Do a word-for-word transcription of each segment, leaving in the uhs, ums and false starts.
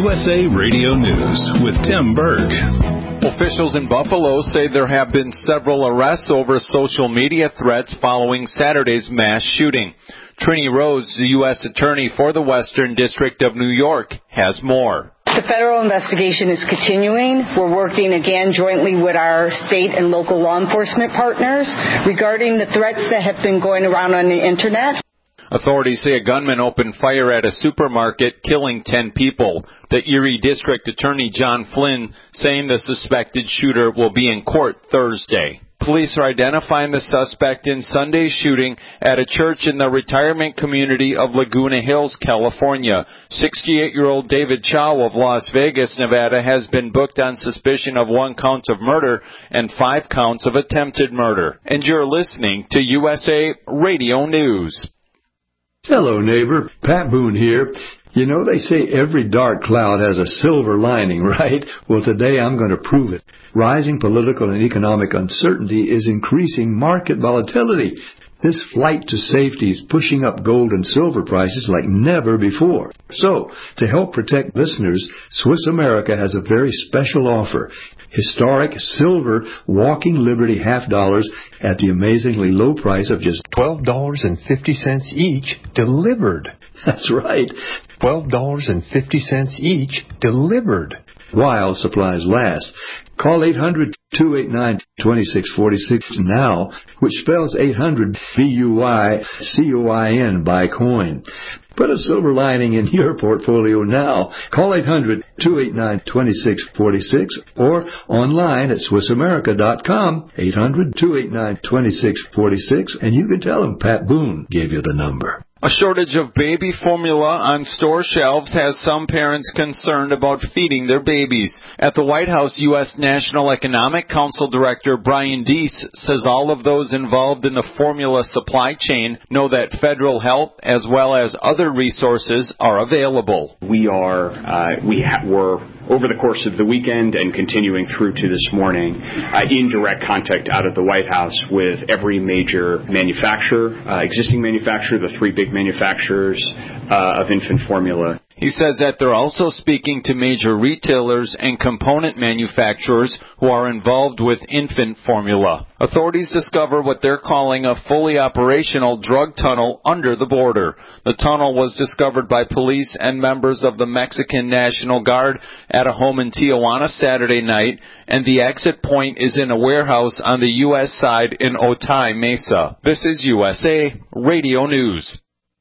U S A Radio News with Tim Berg. Officials in Buffalo say there have been several arrests over social media threats following Saturday's mass shooting. Trini Rose, the U S Attorney for the Western District of New York, has more. The federal investigation is continuing. We're working again jointly with our state and local law enforcement partners regarding the threats that have been going around on the Internet. Authorities say a gunman opened fire at a supermarket, killing ten people. The Erie District Attorney John Flynn saying the suspected shooter will be in court Thursday. Police are identifying the suspect in Sunday's shooting at a church in the retirement community of Laguna Hills, California. sixty-eight-year-old David Chow of Las Vegas, Nevada, has been booked on suspicion of one count of murder and five counts of attempted murder. And you're listening to U S A Radio News. Hello, neighbor. Pat Boone here. You know, they say every dark cloud has a silver lining, right? Well, today I'm going to prove it. Rising political and economic uncertainty is increasing market volatility. This flight to safety is pushing up gold and silver prices like never before. So, to help protect listeners, Swiss America has a very special offer. Historic silver Walking Liberty half dollars at the amazingly low price of just twelve dollars and fifty cents each, delivered. That's right. twelve dollars and fifty cents each, delivered. While supplies last. Call eight hundred, two eight nine, two six four six now, which spells eight hundred B U Y C O I N, buy coin. Put a silver lining in your portfolio now. Call eight hundred, two eight nine, two six four six or online at Swiss America dot com, eight hundred, two eight nine, two six four six, and you can tell them Pat Boone gave you the number. A shortage of baby formula on store shelves has some parents concerned about feeding their babies. At the White House, U S National Economic Council Director Brian Deese says all of those involved in the formula supply chain know that federal help as well as other resources are available. We are, uh, we ha- were over the course of the weekend and continuing through to this morning, uh, in direct contact out of the White House with every major manufacturer, uh, existing manufacturer, the three big manufacturers uh, of infant formula. He says that they're also speaking to major retailers and component manufacturers who are involved with infant formula. Authorities discover what they're calling a fully operational drug tunnel under the border. The tunnel was discovered by police and members of the Mexican National Guard at a home in Tijuana Saturday night, and the exit point is in a warehouse on the U S side in Otay Mesa. This is U S A Radio News.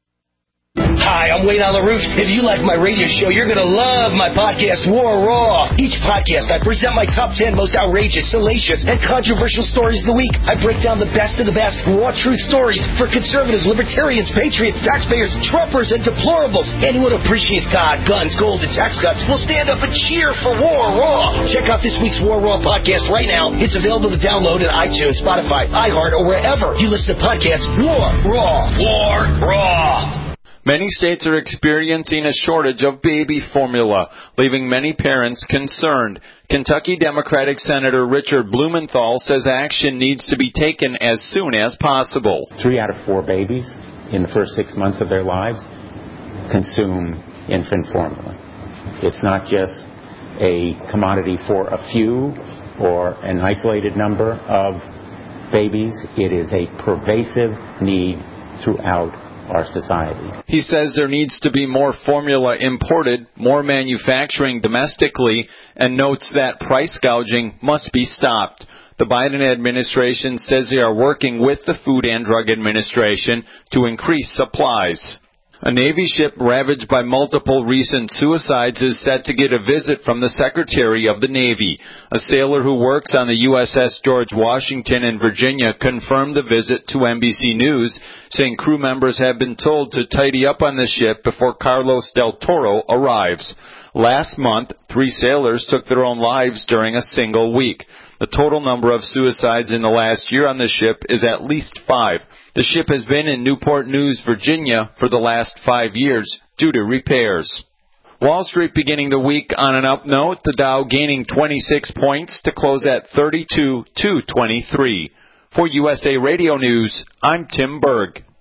Hi, I'm Wayne on LaRouche. If you like my radio show, you're going to love my podcast, War Raw. Each podcast, I present my top ten most outrageous, salacious, and controversial stories of the week. I break down the best of the best raw truth stories for conservatives, libertarians, patriots, taxpayers, Trumpers, and deplorables. Anyone who appreciates God, guns, gold, and tax cuts will stand up and cheer for War Raw. Check out this week's War Raw podcast right now. It's available to download at iTunes, Spotify, iHeart, or wherever you listen to podcasts. War Raw. War Raw. Many states are experiencing a shortage of baby formula, leaving many parents concerned. Kentucky Democratic Senator Richard Blumenthal says action needs to be taken as soon as possible. Three out of four babies in the first six months of their lives consume infant formula. It's not just a commodity for a few or an isolated number of babies. It is a pervasive need throughout our society. He says there needs to be more formula imported, more manufacturing domestically, and notes that price gouging must be stopped. The Biden administration says they are working with the Food and Drug Administration to increase supplies. A Navy ship ravaged by multiple recent suicides is set to get a visit from the Secretary of the Navy. A sailor who works on the U S S George Washington in Virginia confirmed the visit to N B C News, saying crew members have been told to tidy up on the ship before Carlos del Toro arrives. Last month, three sailors took their own lives during a single week. The total number of suicides in the last year on the ship is at least five. The ship has been in Newport News, Virginia for the last five years due to repairs. Wall Street beginning the week on an up note, the Dow gaining twenty-six points to close at thirty-two two twenty-three. For U S A Radio News, I'm Tim Berg.